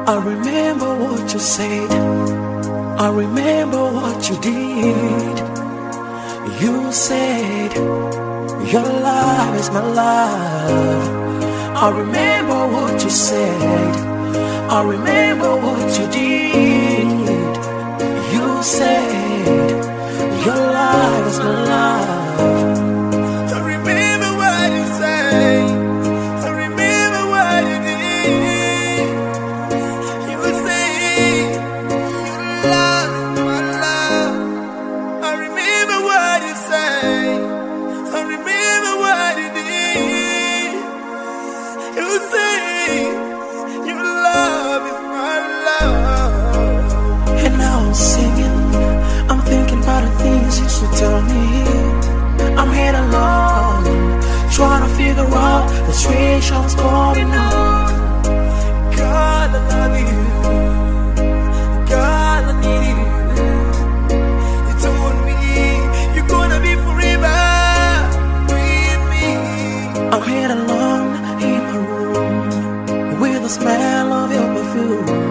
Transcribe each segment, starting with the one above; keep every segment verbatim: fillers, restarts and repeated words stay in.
I remember what you said, I remember what you did. You said your love is my love. I remember what you said, I remember what you did. You said your love is my love. I remember what you said, I remember what you did. You said your love is my love. I remember what you said, I remember what you did. You say your love is my love. And now I'm singing, I'm thinking about the things you used to tell me. I'm here alone, trying to figure out the situation's going on. God, I love you, God, I need you. You told me you're gonna be forever with me. I'm here alone in my room with the smell of your perfume.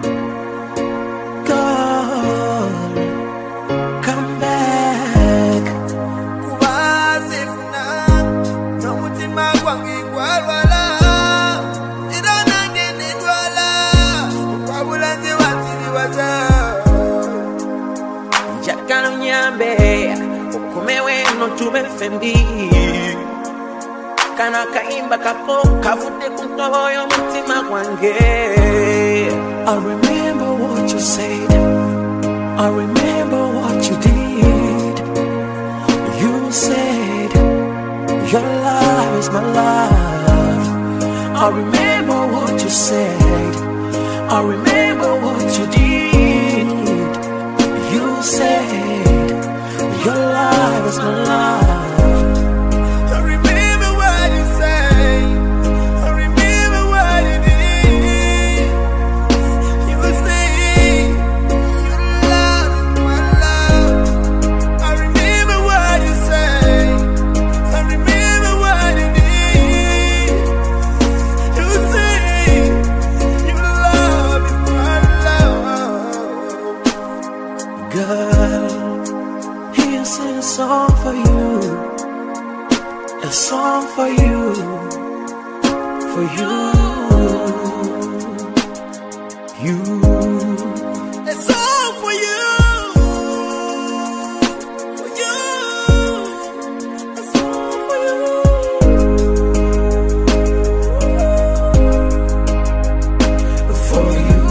God, come back. Kubasifuna nomutima gwange gwalwala era nange nendwala wabula nze wansiriwaza. Njagala unyambe okomewo eno tube ffembi. Kana kaimba kapo kavudde ku ntobo y'omutima gwange. I remember what you said, I remember what you did. You said your love is my love. I remember what you said, I remember what you did. You said your love is my love. Girl, here's a song for you, a song for you, for you, you. A song for you, for you, a song for you, for you.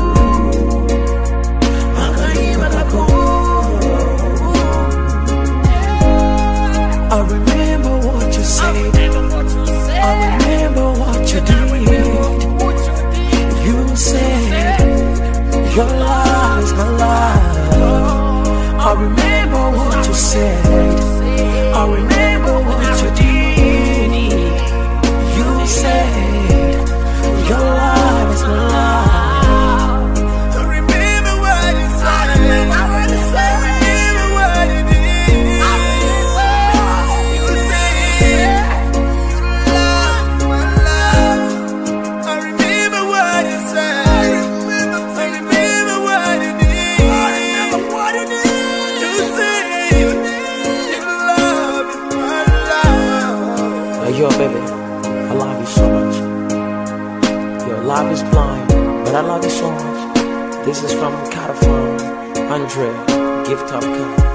I remember what you said, I remember what you did. You said your love is my love. I remember what you said, I remember what you did. You said your love is my love. Yo, baby, I love you so much. Your love is blind, but I love you so much. This is from Carter from Andre, Gift of God.